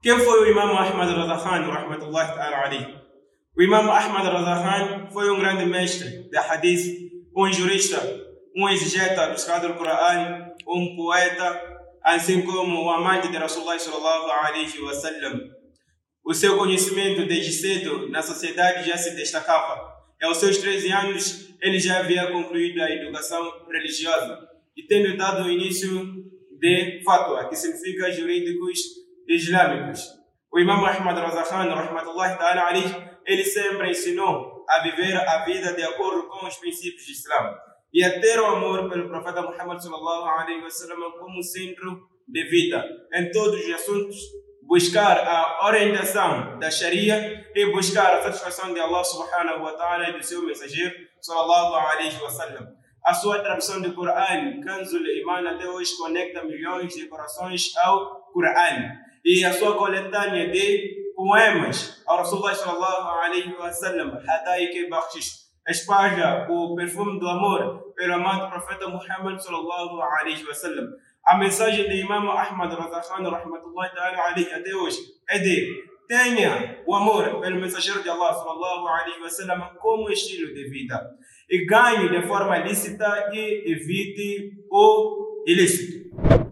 Quem foi o Imam Ahmad Reza Khan, rahmatullahi ta'ala alayhi? O Imam Ahmad Reza Khan foi um grande mestre de hadith, um jurista, um exegeta buscador do Coran, um poeta, assim como um amante de Rasulullah sallallahu alayhi wa sallam. O seu conhecimento desde cedo na sociedade já se destacava. E aos seus 13 anos, ele já havia concluído a educação religiosa e tendo dado o início de fatwa, que significa jurídicos islâmicos. O Imam Ahmad Reza Khan, rahmatullahi ta'ala alayhi, ele sempre ensinou a viver a vida de acordo com os princípios do Islã e a ter o amor pelo profeta Muhammad sallallahu alayhi wa sallam como centro de vida em todos os assuntos, buscar a orientação da Sharia e buscar a satisfação de Allah subhanahu wa ta'ala e do seu mensageiro sallallahu alayhi wa sallam. A sua tradução do Coran, Kanzul Iman, até hoje conecta milhões de corações ao Coran. E a sua coletânea de poemas ao Rasulullah sallallahu alayhi wa sallam, Hadaik Bakhshish, espalha o perfume do amor pelo amado profeta Muhammad sallallahu alayhi wa sallam. A mensagem de Imam Ahmad Reza Khan, rahmatullahi ta'ala alayhi, até hoje é de tenha o amor pelo mensageiro de Allah sallallahu alayhi wa sallam como estilo de vida e ganhe de forma lícita e evite o ilícito.